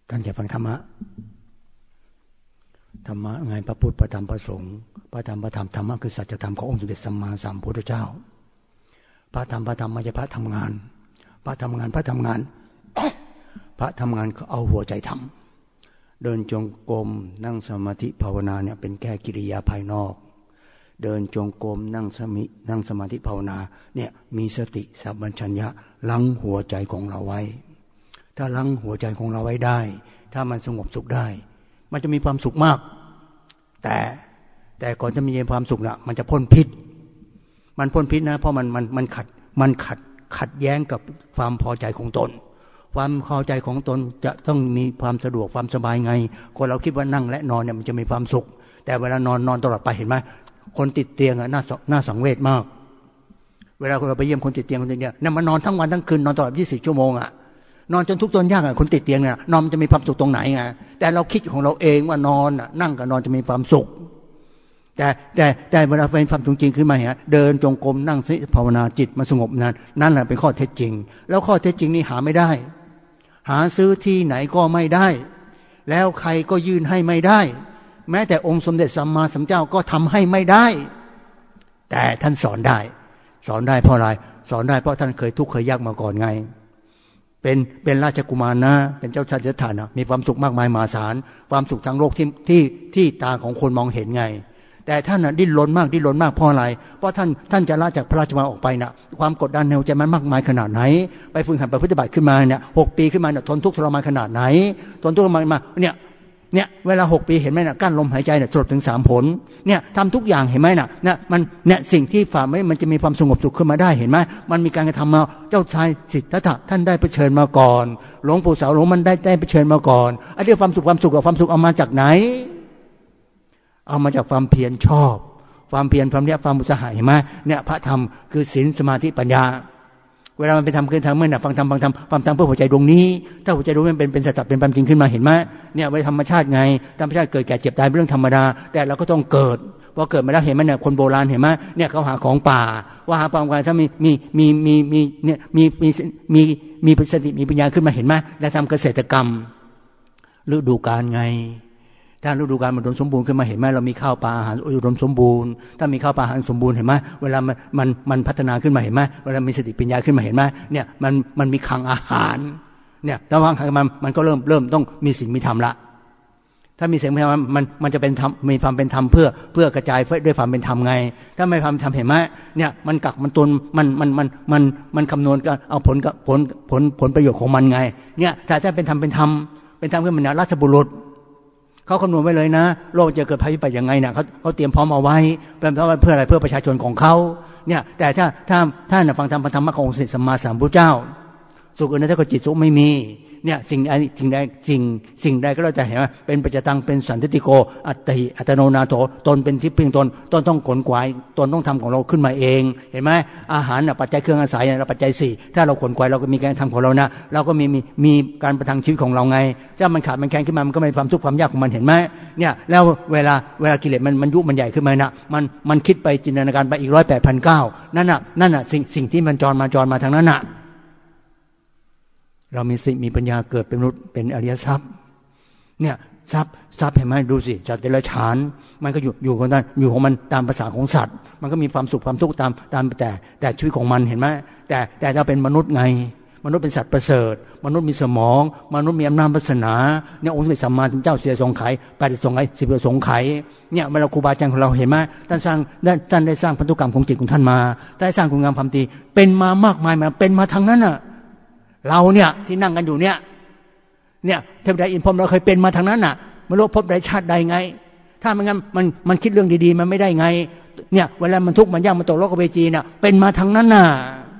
ท่านจะฟังธรรมะไงพระพุทธพระธรรมพระสงฆ์พระธรรมพระธรรมธรรมะคือสัจธรรมขององค์สมเด็จสัมมาสัมพุทธเจ้าพระธรรมไม่ใช่พระทำงานพระทำงาน พระทำงานเขาเอาหัวใจทำเดินจงกรมนั่งสมาธิภาวนาเนี่ยเป็นแค่กิริยาภายนอกเดินจงกรมนั่งสมาธิภาวนาเนี่ยมีสติสัมปชัญญะลังหัวใจของเราไว้ถ้าลังหัวใจของเราไว้ได้ถ้ามันสงบสุขได้มันจะมีความสุขมากแต่ก่อนจะมีความสุขนะมันจะพ้นพิษมันพ้นพิษนะเพราะมันขัดแย้งกับความพอใจของตนความพอใจของตนจะต้องมีความสะดวกความสบายไงคนเราคิดว่านั่งและนอนเนี่ยมันจะมีความสุขแต่เวลานอนตลอดไปเห็นไหมคนติดเตียงน่าสังเวชมากเวลาเราไปเยี่ยมคนติดเตียงคนติดเตียงเนี่ยมันนอนทั้งวันทั้งคืนนอนตลอด24 ชั่วโมงนอนจนทุกข์จนยากคนติดเตียงเนี่ยนอนมันจะมีความสุขตรงไหนไงแต่เราคิดของเราเองว่านอนนั่งกับนอนจะมีความสุขแต่เวลาเป็นความจริงขึ้นมาเนี่ยเดินจงกรมนั่งภาวนาจิตมันสงบนั่นแหละเป็นข้อเท็จจริงแล้วข้อเท็จจริงนี่หาไม่ได้หาซื้อที่ไหนก็ไม่ได้แล้วใครก็ยื่นให้ไม่ได้แม้แต่องค์สมเด็จสัมมาสัมพุทธเจ้าก็ทำให้ไม่ได้แต่ท่านสอนได้เพราะอะไรสอนได้เพราะท่านเคยทุกข์เคยยากมาก่อนไงเป็นราชกุมารนะเป็นเจ้าชายสิทธัตถะนะมีความสุขมากมายมหาศาลความสุขทางโลกที่ตาของคนมองเห็นไงแต่ท่านดิ้นรนมากเพราะอะไรเพราะท่านจะละจากพระราชวังออกไปนะความกดดันในหัวใจมันมากมายขนาดไหนไปฝึกหัดปฏิบัติขึ้นมาเนี่ย6 ปีขึ้นมาเนี่ยทนทุกข์ทรมานขนาดไหนทนทุกข์ทรมานมาเนี่ยเวลา6 ปีเห็นไหมนะกั้นลมหายใจเนี่ยสลบถึง3 ผลเนี่ยทำทุกอย่างเห็นไหมนะมันเนี่ยสิ่งที่ฝ่าไม่มันจะมีความสงบสุขขึ้นมาได้เห็นไหมมันมีการกระทำมาเจ้าชายสิทธัตถะท่านได้เผชิญมาก่อนหลวงปู่เสาหลวงมันได้เผชิญมาก่อนไอ้เรื่องความสุขกับความสุขเอามาจากไหนเอามาจากความเพียรชอบความเพียรความอุตสาหะเห็นไหมเนี่ยพระธรรมคือศีลสมาธิปัญญาเวลามันไปทำขึ้นทางเมื่อน่ะฟังธรรมเพื่อหัวใจดวงนี้ถ้าหัวใจดวงนี้เป็นสัจจะเป็นความจริงขึ้นมาเห็นไหมเนี่ยไว้ธรรมชาติไงธรรมชาติเกิดแก่เจ็บตายเป็นเรื่องธรรมดาแต่เราก็ต้องเกิดพอเกิดมาแล้วเห็นไหมเนี่ยคนโบราณเห็นไหมเนี่ยเขาหาของป่าว่าหาความกันถ้ามีสติมีปัญญาขึ้นมาเห็นไหมแล้วทำเกษตรกรรมฤดูกาลไงถ้าฤดูกาลมันอุดมสมบูรณ์ขึ้นมาเห็นไหมเรามีข้าวปลาอาหารอุดมสมบูรณ์ถ้ามีข้าวปลาอาหารสมบูรณ์เห็นไหมเวลามันพัฒนาขึ้นมาเห็นไหมเวลามีสติปัญญาขึ้นมาเห็นไหมเนี่ยมันมีคลังอาหารเนี่ยถ้าวางมันก็เริ่มต้องมีศีลมีธรรมละถ้ามีศีลมีธรรมมันจะเป็นธรรมมีความเป็นธรรมเพื่อกระจายด้วยความเป็นธรรมไงถ้าไม่ความเป็นธรรมเห็นไหมเนี่ยมันกักมันตุนมันคำนวณกันเอาผลประโยชน์ของมันไงเนี่ยแต่ถ้าเป็นธรรมขึ้นมาเนี่ยราชบุรุษเขาคำนวณไว้เลยนะโลกจะเกิดภัยพิบัติยังไงเนี่ยเขาเตรียมพร้อมเอาไว้เพื่ออะไรเพื่อประชาชนของเขาเนี่ยแต่ถ้าฟังธรรมขององค์สัมมาสัมพุทธเจ้าสุขอื่นถ้าก็จิตสุขไม่มีเนี่ยสิ่งใดก็เราจะเห็นว่าเป็นปัจจตังเป็นสันติโกอัตโนนาโถตนเป็นที่พึ่งตนต้องขนขวายตนต้องทำของเราขึ้นมาเองเห็นไหมอาหารปัจจัยเครื่องอาศัยเราปัจจัย4ถ้าเราขนขวายเราก็มีการทำของเรานะเราก็มีการประทังชีวิตของเราไงถ้ามันขาดมันแข็งขึ้นมามันก็มีความทุกข์ความยากของมันเห็นไหมเนี่ยแล้วเวลากิเลสมันยุบมันใหญ่ขึ้นมานะมันคิดไปจินตนาการไปอีก108,900นั่นน่ะสิ่งที่มันจรมาทางนั้นน่ะเรามีปัญญาเกิดเป็นมนุษย์เป็นอริยทรัพย์เนี่ยทรัพย์เห็นไหมดูสิสัตว์เดรัจฉานมันก็อยู่ของมันตามภาษาของสัตว์มันก็มีความสุขความทุกข์ตามแต่ชีวิตของมันเห็นไหมแต่เราเป็นมนุษย์ไงมนุษย์เป็นสัตว์ประเสริฐมนุษย์มีสมองมนุษย์มีอำนาจวาสนาเนี่ยองค์สมเด็จสัมมาสัมพุทธเจ้าเสียสงไข8 สงไข10 สงไขเนี่ยเวลาครูบาอาจารย์ของเราเห็นไหมท่านได้สร้างพันธุกรรมของจิตของท่านมาได้สร้างคุณงามความดีเป็นมามากมายมาเป็นมาทางนั้นน่ะเราเนี่ยที่นั่งกันอยู่เนี่ยเทวดาอินพรหมเราเคยเป็นมาทางนั้นน่ะไม่รู้พบใดชาติใดไงถ้ามันงั้นมันคิดเรื่องดีๆมันไม่ได้ไงเนี่ยเวลามันทุกข์มันยากมันตกโลกเวจีน่ะเป็นมาทางนั้นน่ะ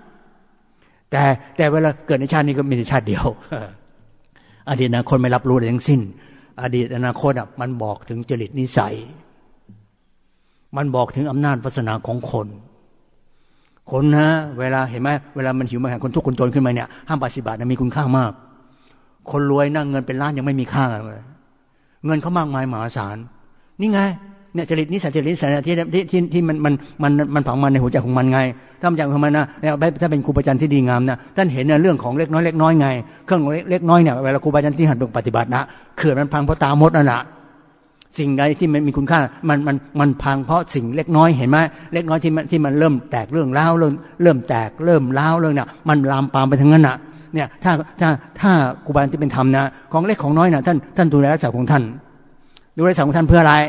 แต่เวลาเกิดในชาตินี้ก็มีชาติเดียวอดีตอนาคตไม่รับรู้อะไรทั้งสิ้นอดีตอนาคตมันบอกถึงจริตนิสัยมันบอกถึงอำนาจวาสนาของคนนะเวลาเห็นไหมเวลามันหิวมาหาคนทุกข์คนจนขึ้นมาเนี่ย50 บาทมีคุณค่ามากคนรวยนั่งเงินเป็นล้านยังไม่มีค่าเลยเงินเขามากมายมหาศาลนี่ไงเนี่ยจริตนิสัยจริตนิสัยที่มันฝังมันในหัวใจของมันไงถ้ามันจากของมันนะถ้าเป็นครูบาอาจารย์ที่ดีงามนะท่านเห็นเรื่องของเล็กน้อยไงเครื่องเล็กน้อยเนี่ยเวลาครูบาอาจารย์ที่หัดปฏิบัตินะเขื่อนมันพังเพราะตามดนั่นแหละสิ่งใดที่มันมีคุณค่ามันพังเพราะสิ่งเล็กน้อยเห็นไหมเล็กน้อยที่มันเริ่มแตกเรื่องร้าวเริ่มแตกเริ่มร้าวเรื่องเนี่ยมันลามปามไปทั้งนั้นน่ะเนี่ยถ้าครูบาอาจารย์ที่เป็นธรรมนะของเล็กของน้อยน่ะท่านดูแลรักษาของท่านดูแลรักษาของท่านเพื่ออะไร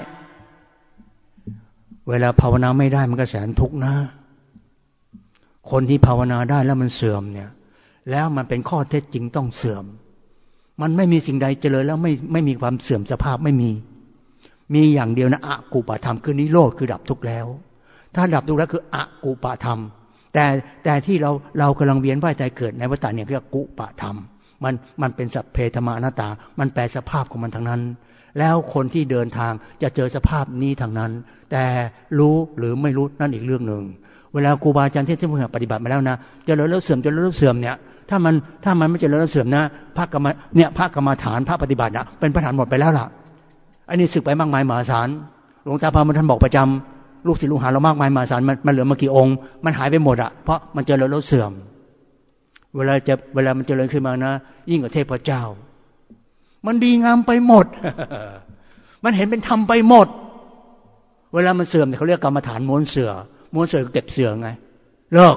เวลาภาวนาไม่ได้มันก็แสนทุกข์นะคนที่ภาวนาได้แล้วมันเสื่อมเนี่ยแล้วมันเป็นข้อเท็จจริงต้องเสื่อมมันไม่มีสิ่งใดเจริญแล้วไม่มีความเสื่อมสภาพไม่มีอย่างเดียวนะอกุปธรรมคือนิโรธคือดับทุกข์แล้วถ้าดับทุกข์แล้วคืออกุปธรรมแต่ที่เรากำลังเวียนว่ายตายเกิดในวัฏฏะเนี่ยเรียกกุปธรรมมันเป็นสัพเพธรรมานัตตามันแปลสภาพของมันทั้งนั้นแล้วคนที่เดินทางจะเจอสภาพนี้ทั้งนั้นแต่รู้หรือไม่รู้นั่นอีกเรื่องหนึ่งเวลาครูบาอาจารย์ที่ท่านปฏิบัติมาแล้วนะเจริญแล้วเสื่อมเจริญแล้วเสื่อมเนี่ยถ้ามันไม่เจริญแล้วเสื่อมนะพระกรรมฐานพระปฏิบัตินะเป็นประธานหมดไปแล้วล่ะอันนี้สึกไปมากมายมหาศาลหลวงตาพามันท่านบอกประจำลูกศิษย์ลูกหาเรามากมายมหาศาลมันเหลือมากี่องค์มันหายไปหมดอ่ะเพราะมันเจริญแล้วเสื่อมเวลามันเจริญขึ้นมานะยิ่งกว่าเทพเจ้ามันดีงามไปหมด มันเห็นเป็นธรรมไปหมดเวลามันเสื่อมเนี่ยเขาเรียกกรรมฐานม้วนเสือเก็บเสือไงเลิก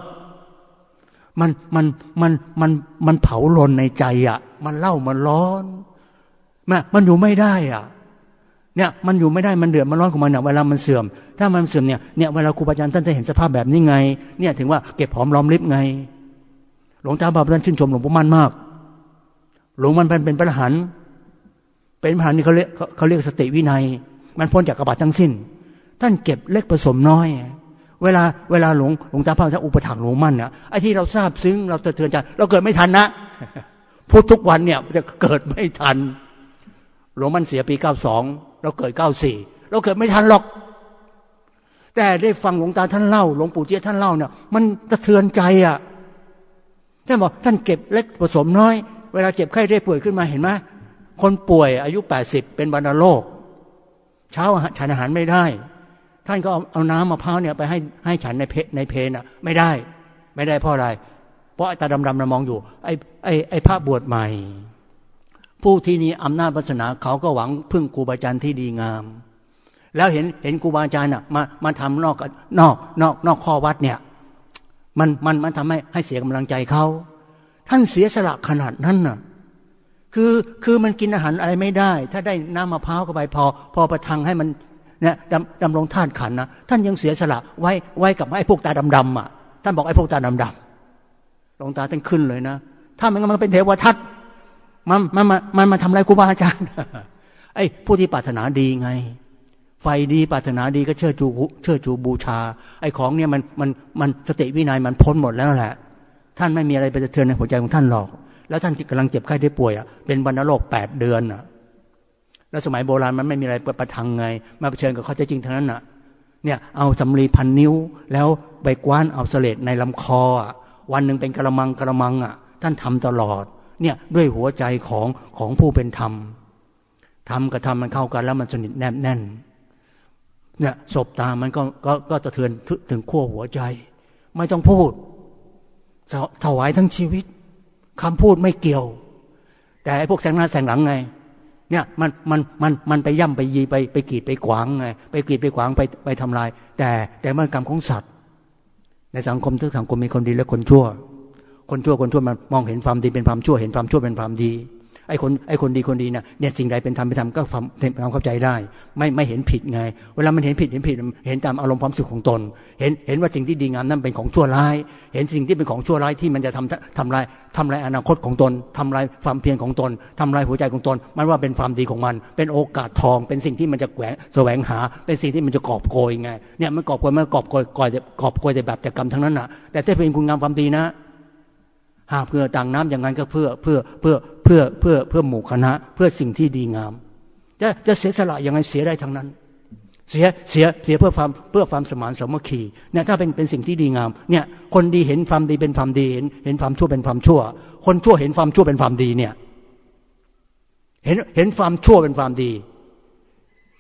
มันเผาลนในใจอ่ะมันเล่ามันร้อนมันอยู่ไม่ได้อ่ะเนี่ยมันอยู่ไม่ได้มันเดือดมันร้อนของมันเนี่ยเวลามันเสื่อมถ้ามันเสื่อมเนี่ยเวลาครูบาอาจารย์ท่านจะเห็นสภาพแบบนี้ไงเนี่ยถึงว่าเก็บหอมรอมริบไงหลวงตาบาปท่านชื่นชมหลวงปู่มั่นมากหลวงมันเป็นพระอรหันต์เป็นพระอรหันต์นี่เขาเรียกสติวินัยมันพ้นจากกบฏทั้งสิ้นท่านเก็บเล็กผสมน้อยเวลาหลวงตาพระท่านอุปถัมภ์หลวงมั่นเนี่ยไอ้ที่เราทราบซึ้งเราสะเทือนใจเราเกิดไม่ทันนะพูดทุกวันเนี่ยจะเกิดไม่ทันหลวงมั่นเสียปี92เราเกิด94เราเกิดไม่ทันหรอกแต่ได้ฟังหลวงตาท่านเล่าหลวงปู่เจี๊ยบท่านเล่าเนี่ยมันสะเทือนใจอ่ะท่านบอกท่านเก็บเล็กผสมน้อยเวลาเจ็บไข้ได้ป่วยขึ้นมาเห็นไหมคนป่วยอายุ80เป็นวัณโรคเช้าฉันอาหารไม่ได้ท่านก็เอาน้ำมะพร้าวเนี่ยไปให้ฉันในเพลน่ะไม่ได้เพราะอะไรเพราะตาดำๆมองอยู่ไอ้พระบวชใหม่ผู้ที่มีอำนาจวาสนาเขาก็หวังพึ่งครูบาอาจารย์ที่ดีงามแล้วเห็นครูบาอาจารย์น่ะมาทำนอกข้อวัดเนี่ยมันทำให้เสียกำลังใจเขาท่านเสียสละขนาดนั้นน่ะคือมันกินอาหารอะไรไม่ได้ถ้าได้น้ำมะพร้าวเข้าไปพอประทังให้มันเนี่ยดำรงธาตุขันธ์นะท่านยังเสียสละไว้กับไอ้พวกตาดำๆอ่ะท่านบอกไอ้พวกตาดำๆหลวงตาท่านขึ้นเลยนะถ้ามันเป็นเทวทัตมันมาทำลายครูบาอาจารย์ไอ้ผู้ที่ปรารถนาดีไงไฟดีปรารถนาดีก็เชื่อจูบูชาไอ้ของเนี่ยมันสติวินัยมันพ้นหมดแล้วแหละท่านไม่มีอะไรไปสะเทือนในหัวใจของท่านหรอกแล้วท่านกำลังเจ็บไข้ได้ป่วยอ่ะเป็นวัณโรค8 เดือนอ่ะแล้วสมัยโบราณมันไม่มีอะไรประทังไงมาเผชิญกับข้อเท็จจริงทั้งนั้นน่ะเนี่ยเอาสำลีพันนิ้วแล้วไปกว้านเอาเสลดในลำคออ่ะวันหนึ่งเป็นกระมังอ่ะท่านทำตลอดเนี่ยด้วยหัวใจของผู้เป็นธรรมกับธรรมมันเข้ากันแล้วมันสนิทแนบแน่นเนี่ยศพตามันก็สะเทือนถึงขั้วหัวใจไม่ต้องพูดถวายทั้งชีวิตคำพูดไม่เกี่ยวแต่ไอ้พวกแสงหน้าแสงหลังไงเนี่ยมันไปย่ำไปยีไปกีดไปขวางไงไปกีดไปขวางไปทำลายแต่มันกรรมของสัตว์ในสังคมทุกสังคมมีคนดีและคนชั่วมันมองเห็นความดีเป็นความชั่วเห็นความชั่วเป็นความดีไอ้คนดีเนี่ยสิ่งใดเป็นธรรมเป็นธรรมก็ความเข้าใจได้ไม่เห็นผิดไงเวลามันเห็นผิดเห็นตามอารมณ์ความสุขของตนเห็นว่าสิ่งที่ดีงามนั้นเป็นของชั่วร้ายเห็นสิ่งที่เป็นของชั่วร้ายที่มันจะทำลายอนาคตของตนทำลายความเพียรของตนทำลายหัวใจของตนมันว่าเป็นความดีของมันเป็นโอกาสทองเป็นสิ่งที่มันจะแสวงหาเป็นสิ่งที่มันจะกอบโกยไงเนี่ยมันกอบโกยแต่แบบแต่กรรมทั้งนั้นน่ะแต่ถ้าเป็นคุณงามความดีนะหากเพื่อต่างน้ำอย่างนั้นก็เพื่อหมู่คณะเพื่อสิ่งที่ดีงามจะเสียสละยังไงเสียได้ทั้งนั้นเสียเพื่อความสมานสามัคคีเนี่ยถ้าเป็นสิ่งที่ดีงามเนี่ยคนดีเห็นความดีเป็นความดีเห็นความชั่วเป็นความชั่วคนชั่วเห็นความชั่วเป็นความดีเนี่ยเห็นความชั่วเป็นความดี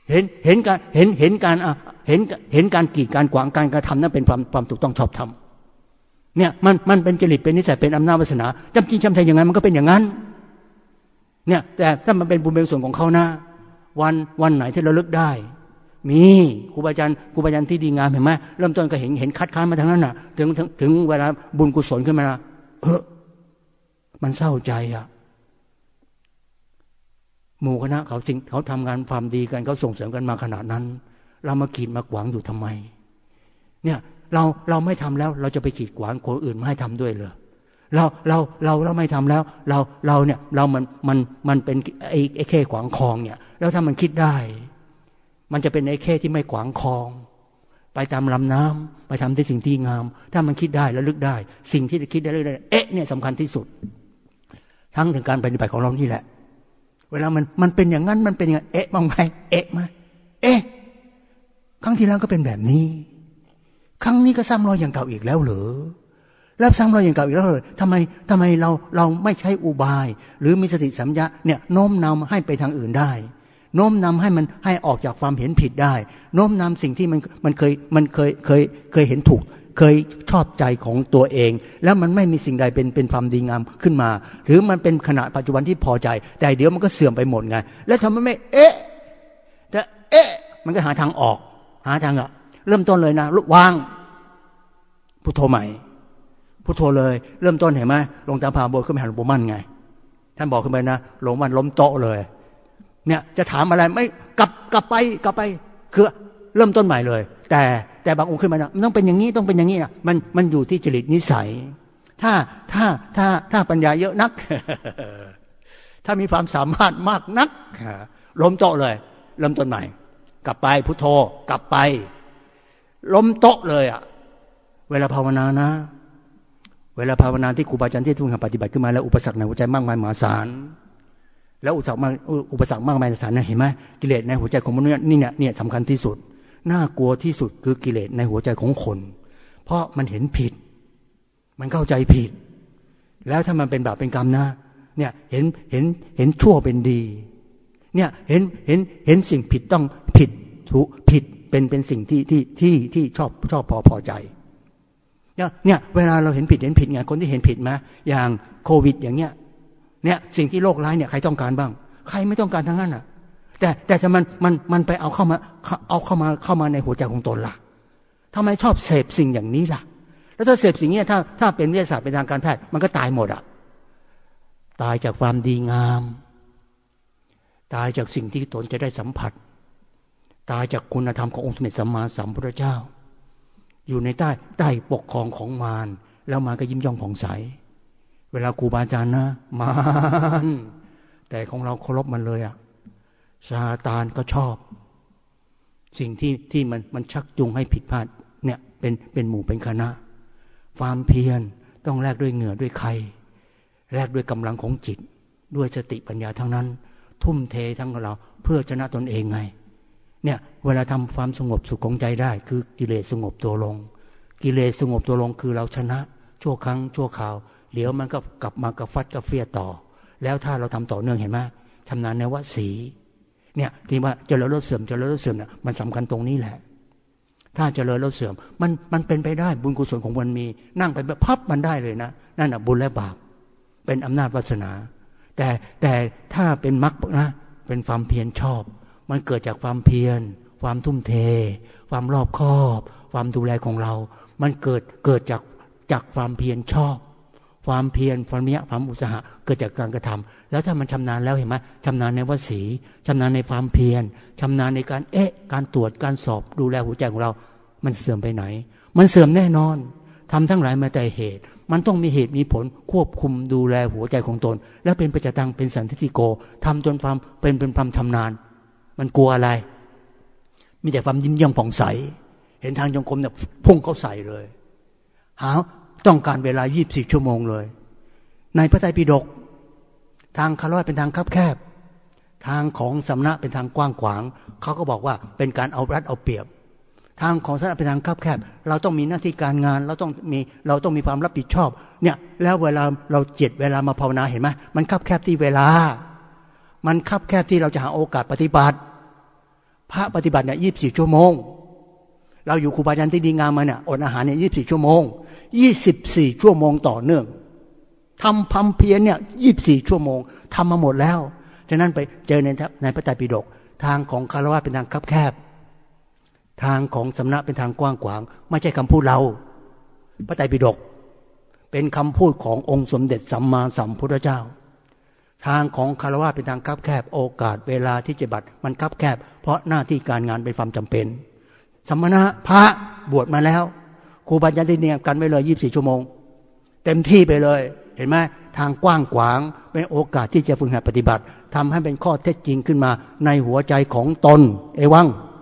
เห็นการเห็นการเห็นการกีดการขวางการกระทำนั้นเป็นความถูกต้องชอบธรรมเนี่ยมันเป็นจริตเป็นนิสัยเป็นอำนาจวาสนาจำจริงจำใจอย่างไงมันก็เป็นอย่างนั้นเนี่ยแต่ถ้ามันเป็นบุญเป็นส่วนของเขานะวันไหนที่เราเลิกได้มีครูบาอาจารย์ที่ดีงามเห็นไหมเริ่มต้นก็เห็นคัดค้านมาทางนั้นน่ะถึงเวลาบุญกุศลขึ้นมามันเศร้าใจอ่ะหมู่คณะเขาทำงานความดีกันเขาส่งเสริมกันมาขนาดนั้นเรามากีดมาขวางอยู่ทำไมเนี่ยเราไม่ทำแล้วเราจะไปกีดขวางคนอื่นไม่ให้ทำด้วยเลยเราไม่ทำแล้วเราเนี่ยมันเป็นไอ้เข้ขวางคลองเนี่ยแล้วถ้ามันคิดได้มันจะเป็นไอ้เข้ที่ไม่ขวางคลองไปตามลำน้ำไปทำในสิ่งที่งามถ้ามันคิดได้แล้วลึกได้สิ่งที่จะคิดได้ลึกได้เนี่ยสำคัญที่สุดทั้งถึงการปฏิบัติของเรานี่แหละเวลามันเป็นอย่างนั้นมันเป็นอย่างบ้างไหมไหมครั้งที่แล้วก็เป็นแบบนี้ครั้งนี้ก็ซ้ำรอยอย่างเก่าอีกแล้วเหรอแล้วซ้ำรอยอย่างเก่าอีกแล้วเหรอทำไมเราไม่ใช้อุบายหรือมีสติสัมยาเนี่ยโน้มนำให้ไปทางอื่นได้โน้มนำให้ออกจากความเห็นผิดได้โน้มนำสิ่งที่มันเคยเห็นถูกเคยชอบใจของตัวเองแล้วมันไม่มีสิ่งใดเป็นความดีงามขึ้นมาหรือมันเป็นขณะปัจจุบันที่พอใจแต่เดี๋ยวมันก็เสื่อมไปหมดไงแล้วทำไมไม่แต่มันก็หาทางออกหาทางเริ่มต้นเลยนะวางพุทโธใหม่พุทโธเลยเริ่มต้นเห็นไหมลงตามพาโบขึ้นไปหาหลวงปู่มั่นไงท่านบอกขึ้นไปนะหลวงมั่นล้มโต๊ะเลยเนี่ยจะถามอะไรไม่กลับไปคือเริ่มต้นใหม่เลยแต่บางองค์ขึ้นมานะมันต้องเป็นอย่างนี้ต้องเป็นอย่างนี้นะมันอยู่ที่จริตนิสัยถ้าปัญญาเยอะนัก ถ้ามีความสามารถมากนักล้มโต๊ะเลยเริ่มต้นใหม่กลับไปพุทโธกลับไปล้มโต๊ะเลยเวลาภาวนานะเวลาภาวนาที่ครูบาอาจารย์ที่ทุ่งปฏิบัติขึ้นมาแล้วอุปสรรคในหัวใจมากมายมหาศาลแล้วอุปสรรคมากมายมหาศาลนะเห็นไหมกิเลสในหัวใจของมนุษย์นี่เนี่ยสำคัญที่สุดน่ากลัวที่สุดคือกิเลสในหัวใจของคนเพราะมันเห็นผิดมันเข้าใจผิดแล้วถ้ามันเป็นบาปเป็นกรรมนะเนี่ยเห็นชั่วเป็นดีเนี่ยเห็นสิ่งผิดต้องผิดถูกผิดเป็นสิ่งที่ชอบพอใจเนี่ยเวลาเราเห็นผิดไงคนที่เห็นผิดไหมอย่างโควิดอย่างเงี้ยเนี่ยสิ่งที่โรคร้ายเนี่ยใครต้องการบ้างใครไม่ต้องการทั้งนั้นอ่ะแต่ถ้ามันไปเอาเข้ามาในหัวใจของตนล่ะทำไมชอบเสพสิ่งอย่างนี้ล่ะแล้วถ้าเสพสิ่งนี้ถ้าเป็นวิทยาศาสตร์เป็นทางการแพทย์มันก็ตายหมดอ่ะตายจากความดีงามตายจากสิ่งที่ตนจะได้สัมผัสตายจากคุณธรรมขององค์สมเด็จสัมมาสัมพุทธเจ้าอยู่ในใต้ปกครองของมารแล้วมารก็ยิ้มย่องผ่องใสเวลาครูบาอาจารย์นะมารแต่ของเราเคารพมันเลยซาตานก็ชอบสิ่งที่มันชักจูงให้ผิดพลาดเนี่ยเป็นหมู่เป็นคณะความเพียรต้องแลกด้วยเหงื่อด้วยไข้แลกด้วยกำลังของจิตด้วยสติปัญญาทั้งนั้นทุ่มเททั้งเราเพื่อชนะตนเองไงเนี่ยเวลาทำความสงบสุขของใจได้คือกิเลสสงบตัวลงกิเลสสงบตัวลงคือเราชนะชั่วครั้งชั่วคราวเดี๋ยวมันก็กลับมากระฟัดกระเฟียต่อแล้วถ้าเราทำต่อเนื่องเห็นไหมชำนาญในวสีเนี่ยที่ว่าเจริญลดเสื่อมเนี่ยมันสำคัญตรงนี้แหละถ้าเจริญลดเสื่อมมันเป็นไปได้บุญกุศลของมันมีนั่งไปแบบพับมันได้เลยนะนั่นบุญและบาปเป็นอำนาจวาสนาแต่ถ้าเป็นมรรคนะเป็นความเพียรชอบมันเกิดจากความเพียรความทุ่มเทความรอบคอบความดูแลของเรามันเกิดจากความเพียรชอบความเพียรความอุตสาหะเกิดจากการกระทำแล้วถ้ามันชำนาญแล้วเห็นไหมชำนาญในวสีชำนาญในความเพียรชำนาญในการตรวจการสอบดูแลหัวใจของเรามันเสื่อมไปไหนมันเสื่อมแน่นอนทำทั้งหลายมาแต่เหตุมันต้องมีเหตุมีผลควบคุมดูแลหัวใจของตนและเป็นปัจจตังเป็นสันทิฏฐิโกทำจนความเป็นความชำนาญมันกลัวอะไรมีแต่ความยิ้มย่องผ่องใสเห็นทางจงกรมเนี่ยพุ่งเข้าใส่เลยต้องการเวลา24ชั่วโมงเลยในพระไตรปิฎกทางคารวะเป็นทางคับแคบทางของสมณะเป็นทางกว้างขวางเขาก็บอกว่าเป็นการเอารัดเอาเปรียบทางของสมณะเป็นทางคับแคบเราต้องมีหน้าที่การงานเราต้องมีความรับผิดชอบเนี่ยแล้วเวลาเราเวลามาภาวนาเห็นไหมมันคับแคบที่เวลามันคับแคบที่เราจะหาโอกาสปฏิบัติภพระปฏิบัติเนี่ย24 ชั่วโมงเราอยู่ครูบาอาจารย์ที่ดีงามมาเนี่ยอดอาหารเนี่ย24 ชั่วโมง24 ชั่วโมงต่อเนื่องทำพัมเพียรเนี่ย24 ชั่วโมงทำมาหมดแล้วฉะนั้นไปเจอในพระไตรปิฎกทางของคฤหัสถ์เป็นทางคับแคบทางของสมณะเป็นทางกว้างขวางไม่ใช่คำพูดเราพระไตรปิฎกเป็นคำพูดขององค์สมเด็จสัมมาสัมพุทธเจ้าทางของคฤหัสถ์เป็นทางคับแคบโอกาสเวลาที่จะบัตรมันคับแคบเพราะหน้าที่การงานเป็นความจำเป็นสมณะพระบวชมาแล้วครูบาอาจารย์ที่เนี่ยกันไว้เลย24 ชั่วโมงเต็มที่ไปเลยเห็นไหมทางกว้างขวางเป็นโอกาสที่จะฝึกหัดปฏิบัติทำให้เป็นข้อเท็จจริงขึ้นมาในหัวใจของตนเอวัง